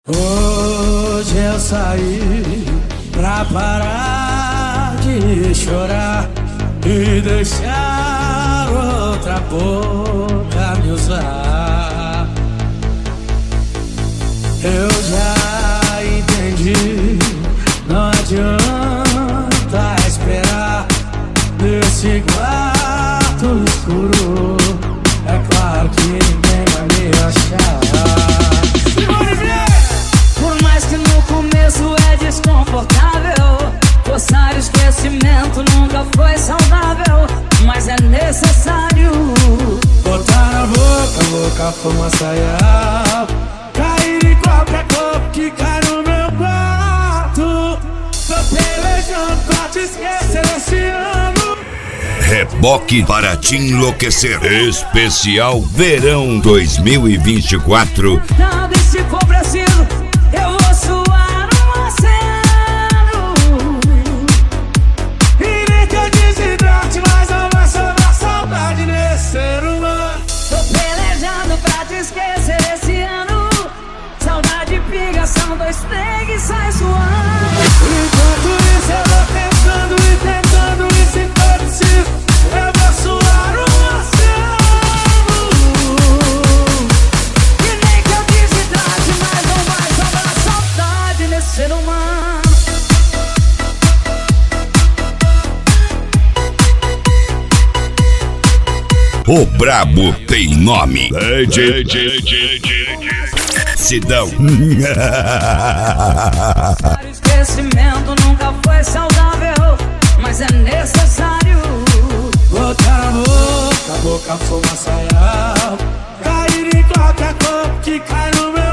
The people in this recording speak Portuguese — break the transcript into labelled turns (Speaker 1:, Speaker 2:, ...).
Speaker 1: Hoje eu saí pra parar de chorar e deixar outra boca me usar. Eu já entendi, não adianta esperar nesse quarto escuro. É claro que ninguém vai me achar.
Speaker 2: Por mais que no começo é desconfortável, forçar o esquecimento nunca foi saudável, mas é necessário
Speaker 1: Botar na boca, fumaça real, cair em qualquer corpo que cai no meu quarto. Tô pelejando pra te esquecer esse ano.
Speaker 3: Reboque para te enlouquecer. Especial Verão 2024.
Speaker 2: e se for preciso, eu vou suar um oceano.
Speaker 1: E nem que eu desidrate, mas não vai sobrar saudade nesse ser humano.
Speaker 2: Tô pelejando pra te esquecer esse ano. Saudade piga, são dois trem e sai suando.
Speaker 1: Enquanto isso eu vou tentando e tentando, e se for preciso eu vou suar um oceano.
Speaker 2: E nem que eu desidrate, mas não vai sobrar saudade nesse ser humano.
Speaker 3: O brabo tem nome. Sidão.
Speaker 2: O esquecimento nunca foi saudável, mas é necessário
Speaker 1: Botar na boca, fumaça real, cair em qualquer corpo que cai no meu